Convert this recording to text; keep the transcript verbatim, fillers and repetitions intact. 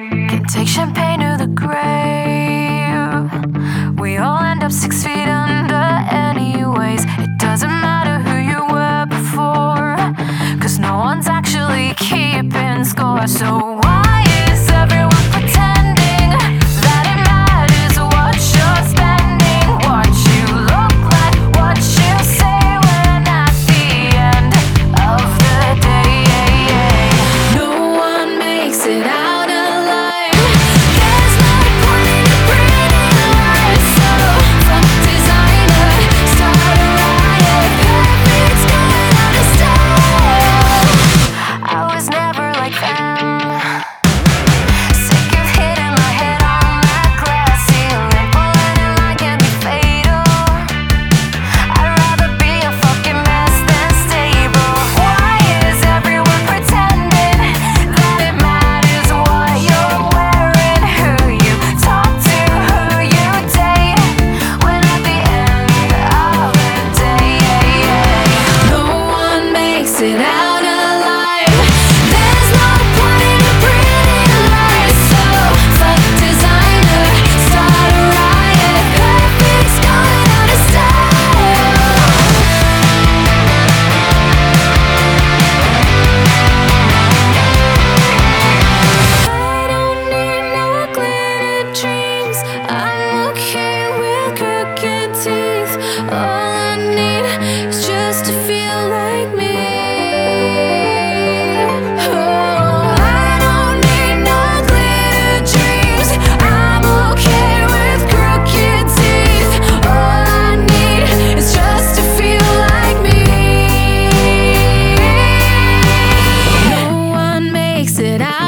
Can take champagne to the grave. We all end up six feet under anyways. It doesn't matter who you were before, 'cause no one's actually keeping score. So why is everyone pretending that it matters what you're spending? What you look like, what you say when at the end of the day, no one makes it out alive. There's no point in a pretty lie. So fuck designer, start a riot. Perfect's going out of style. I was never like them. Sick of hitting my head on that glass ceiling. Pulling in line can be fatal. I'd rather be a fucking mess than stable. Why is everyone pretending that it matters what you're wearing, who you talk to, who you date, when at the end of the day, no one makes it out alive. There's no point in a pretty lie. So fuck designer, start a riot. Perfect's going out of style. I don't need no glitter dreams. I'm okay with crooked teeth. All I need is just to feel like me. Oh, I don't need no glitter dreams. I'm okay with crooked teeth. All I need is just to feel like me. No one makes it out